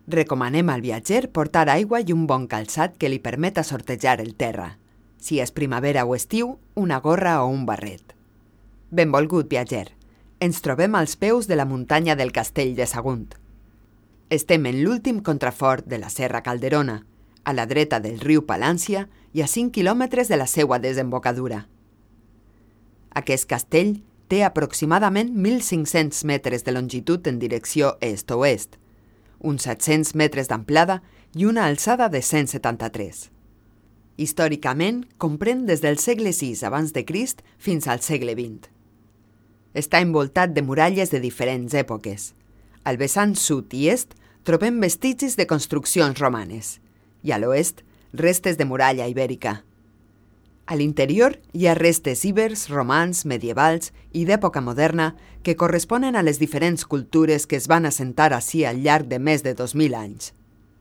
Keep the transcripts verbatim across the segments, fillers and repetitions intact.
Recomanem al viatger portar aigua i un bon calçat que li permeta sortejar el terra. Si és primavera o estiu, una gorra o un barret. Benvolgut viatger. Ens trobem als peus de la muntanya del Castell de Sagunt. Estem en l'últim contrafort de la Serra Calderona, a la dreta del riu Palància i a cinc quilòmetres de la seua desembocadura. Aquest castell té aproximadament mil cinc-cents metres de longitud en direcció est-oest, uns set-cents metres d'amplada i una alçada de cent setanta-tres. Històricament, comprèn des del segle sis abans de Crist fins al segle vint. Està envoltat de muralles de diferents èpoques. Al vessant sud i est trobem vestigis de construccions romanes i a l'oest, restes de muralla ibèrica. A l'interior hi ha restes íbers, romans, medievals i d'època moderna que corresponen a les diferents cultures que es van assentar ací al llarg de més de dos mil anys.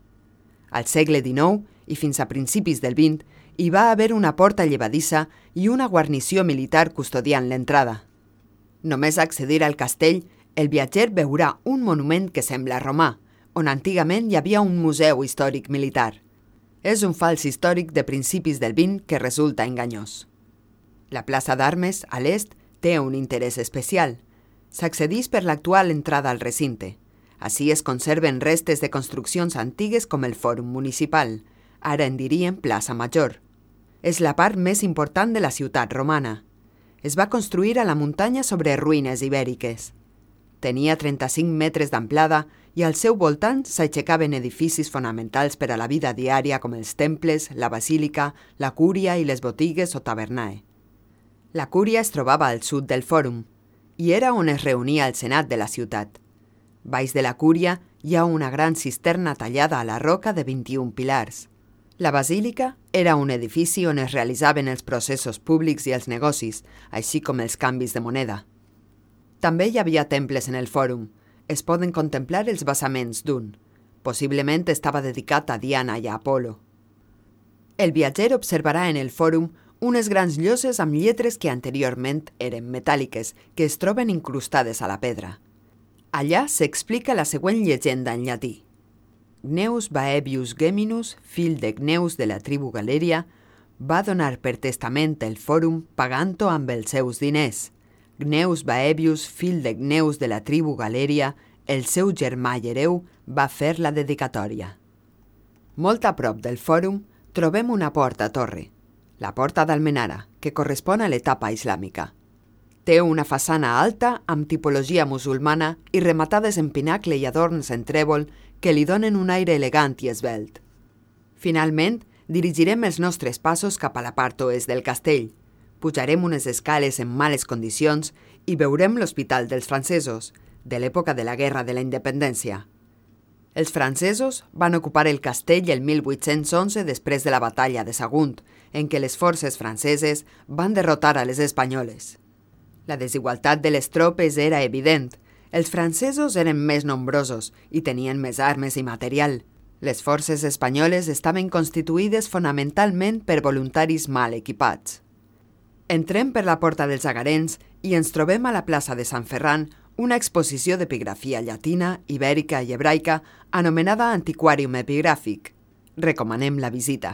Al segle dinou i fins a principis del vint hi va haver una porta llevadissa i una guarnició militar custodiant l'entrada. Només accedir al castell, el viatger veurà un monument que sembla romà, on antigament hi havia un museu històric militar. És un fals històric de principis del vint que resulta enganyós. La plaça d'Armes, a l'est, té un interès especial. S'accedeix per l'actual entrada al recinte. Ací es conserven restes de construccions antigues com el Fòrum Municipal, ara en diríem Plaça Major. És la part més important de la ciutat romana. Es va construir a la muntanya sobre ruïnes ibèriques. Tenia trenta-cinc metres d'amplada i al seu voltant s'aixecaven edificis fonamentals per a la vida diària com els temples, la basílica, la cúria i les botigues o tavernae. La cúria es trobava al sud del fòrum i era on es reunia el senat de la ciutat. Baix de la cúria hi ha una gran cisterna tallada a la roca de vint-i-un pilars. La basílica era un edifici on es realitzaven els processos públics i els negocis, així com els canvis de moneda. També hi havia temples en el fòrum. Es poden contemplar els basaments d'un. Possiblement estava dedicat a Diana i a Apolo. El viatger observarà en el fòrum unes grans lloses amb lletres que anteriorment eren metàl·liques, que es troben incrustades a la pedra. Allà s'explica la següent llegenda en llatí. Gneus Baebius Geminus, fill de Gneus de la tribu Galèria, va donar per testament el fòrum pagant-ho amb els seus diners. Gneus Baebius, fill de Gneus de la tribu Galèria, el seu germà i hereu, va fer la dedicatòria. Molt a prop del fòrum trobem una porta-torre, la porta d'Almenara, que correspon a l'etapa islàmica. Té una façana alta amb tipologia musulmana i rematades en pinacle i adorns en trèvol que li donen un aire elegant i esvelt. Finalment, dirigirem els nostres passos cap a la part oest del castell. Pujarem unes escales en males condicions i veurem l'Hospital dels Francesos, de l'època de la Guerra de la Independència. Els francesos van ocupar el castell el mil vuit-cents onze després de la batalla de Sagunt, en què les forces franceses van derrotar a les espanyoles. La desigualtat de les tropes era evident. Els francesos eren més nombrosos i tenien més armes i material. Les forces espanyoles estaven constituïdes fonamentalment per voluntaris mal equipats. Entrem per la Porta dels Agarens i ens trobem a la plaça de Sant Ferran una exposició d'epigrafia llatina, ibèrica i hebraica anomenada Antiquarium Epigràfic. Recomanem la visita.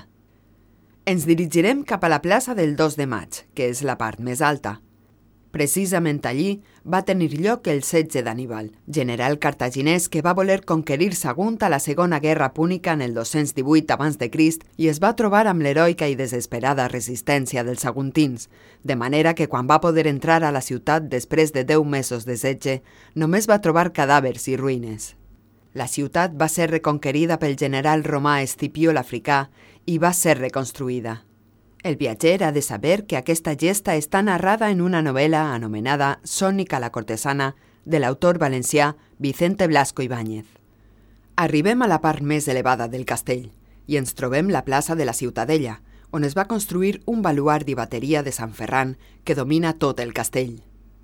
Ens dirigirem cap a la plaça del dos de maig, que és la part més alta. Precisament allí va tenir lloc el setge d'Anníbal, general cartaginès que va voler conquerir Sagunt a la Segona Guerra Púnica en el dos-cents divuit abans de Crist i es va trobar amb l'heroica i desesperada resistència dels saguntins, de manera que quan va poder entrar a la ciutat després de deu mesos de setge, només va trobar cadàvers i ruïnes. La ciutat va ser reconquerida pel general romà Escipió l'Africà i va ser reconstruïda. El viatger ha de saber que aquesta gesta està narrada en una novel·la anomenada Sònica la cortesana de l'autor valencià Vicente Blasco Ibáñez. Arribem a la part més elevada del castell i ens trobem la plaça de la Ciutadella, on es va construir un baluard i bateria de Sant Ferran que domina tot el castell.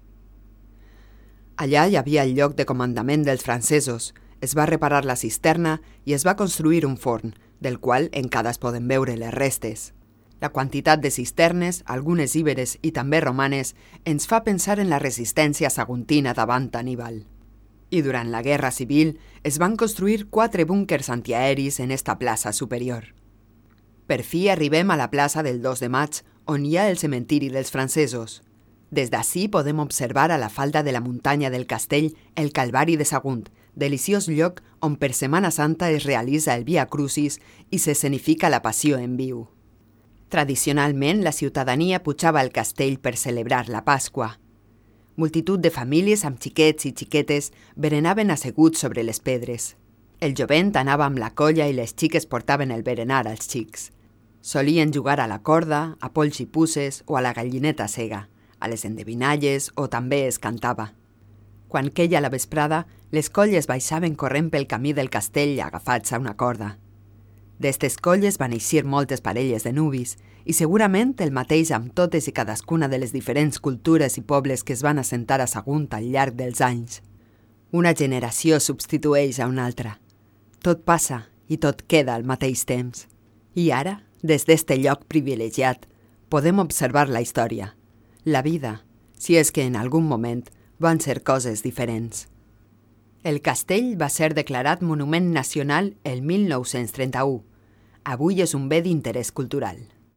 Allà hi havia el lloc de comandament dels francesos, es va reparar la cisterna i es va construir un forn, del qual encara es poden veure les restes. La quantitat de cisternes, algunes íberes i també romanes, ens fa pensar en la resistència saguntina davant Anníbal. I durant la Guerra Civil es van construir quatre búnquers antiaeris en esta plaça superior. Per fi arribem a la plaça del dos de maig, on hi ha el cementiri dels francesos. Des d'ací podem observar a la falda de la muntanya del castell el Calvari de Sagunt, deliciós lloc on per Setmana Santa es realitza el Via Crucis i s'escenifica la Passió en viu. Tradicionalment, la ciutadania pujava al castell per celebrar la Pasqua. Multitud de famílies amb xiquets i xiquetes berenaven asseguts sobre les pedres. El jovent anava amb la colla i les xiques portaven el berenar als xics. Solien jugar a la corda, a polls i puces o a la gallineta cega, a les endevinalles o també es cantava. Quan queia la vesprada, les colles baixaven corrent pel camí del castell agafats a una corda. D'estes colles van eixir moltes parelles de nuvis i segurament el mateix amb totes i cadascuna de les diferents cultures i pobles que es van assentar a Sagunt al llarg dels anys. Una generació substitueix a una altra. Tot passa i tot queda al mateix temps. I ara, des d'este lloc privilegiat, podem observar la història, la vida, si és que en algun moment van ser coses diferents. El castell va ser declarat Monument Nacional el mil nou-cents trenta-u. Avui és un bé d'interès cultural.